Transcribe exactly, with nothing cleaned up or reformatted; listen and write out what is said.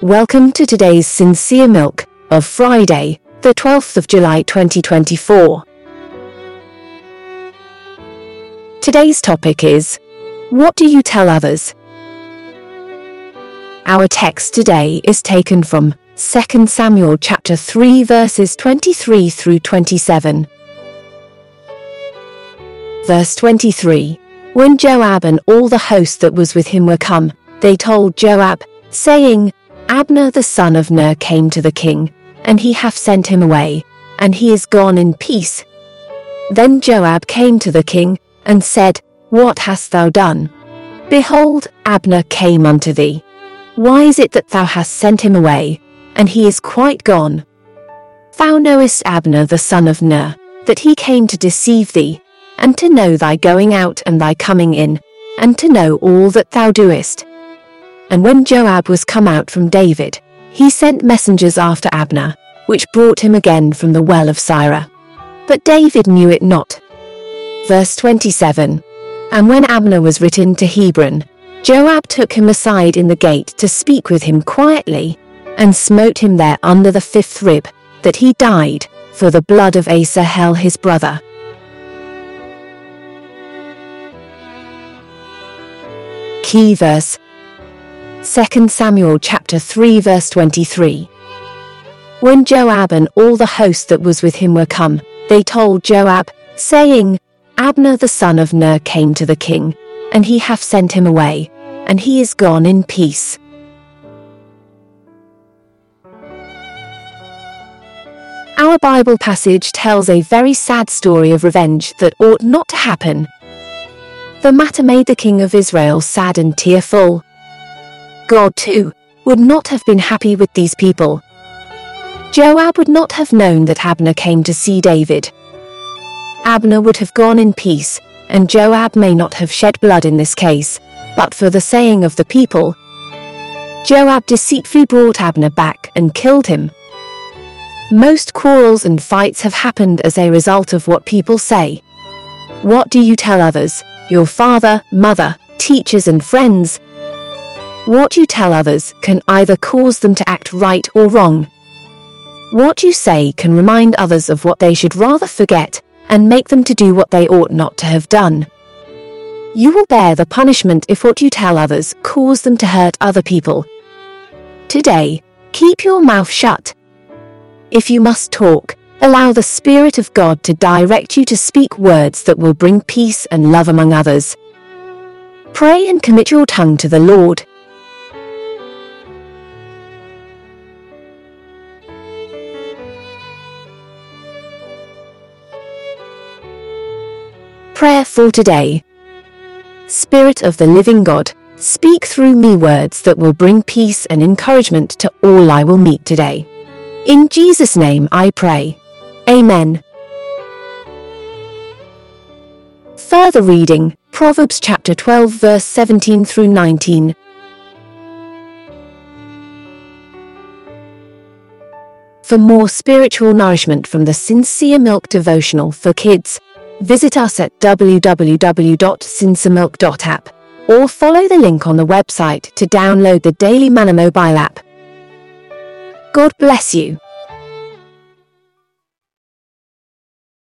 Welcome to today's Sincere Milk of Friday, the twelfth of July twenty twenty-four. Today's topic is, what do you tell others? Our text today is taken from Second Samuel chapter three verses twenty-three through twenty-seven. Verse twenty-three. When Joab and all the host that was with him were come, they told Joab, saying, Abner the son of Ner came to the king, and he hath sent him away, and he is gone in peace. Then Joab came to the king, and said, What hast thou done? Behold, Abner came unto thee. Why is it that thou hast sent him away, and he is quite gone? Thou knowest Abner the son of Ner, that he came to deceive thee, and to know thy going out and thy coming in, and to know all that thou doest. And when Joab was come out from David, he sent messengers after Abner, which brought him again from the well of Sirah. But David knew it not. Verse twenty-seven. And when Abner was written to Hebron, Joab took him aside in the gate to speak with him quietly, and smote him there under the fifth rib, that he died, for the blood of Asahel his brother. Key verse. Second Samuel chapter three verse twenty-three. When Joab and all the host that was with him were come, they told Joab, saying, Abner the son of Ner came to the king, and he hath sent him away, and he is gone in peace. Our Bible passage tells a very sad story of revenge that ought not to happen. The matter made the king of Israel sad and tearful. God, too, would not have been happy with these people. Joab would not have known that Abner came to see David. Abner would have gone in peace, and Joab may not have shed blood in this case, but for the saying of the people. Joab deceitfully brought Abner back and killed him. Most quarrels and fights have happened as a result of what people say. What do you tell others, your father, mother, teachers and friends? What you tell others can either cause them to act right or wrong. What you say can remind others of what they should rather forget, and make them to do what they ought not to have done. You will bear the punishment if what you tell others cause them to hurt other people. Today, keep your mouth shut. If you must talk, allow the Spirit of God to direct you to speak words that will bring peace and love among others. Pray and commit your tongue to the Lord. Prayer for today. Spirit of the living God, speak through me words that will bring peace and encouragement to all I will meet today. In Jesus' name I pray. Amen. Further reading, Proverbs chapter twelve verse seventeen through nineteen. For more spiritual nourishment from the Sincere Milk devotional for kids, visit us at w w w dot sinceremilk dot app or follow the link on the website to download the Daily Manna mobile app. God bless you.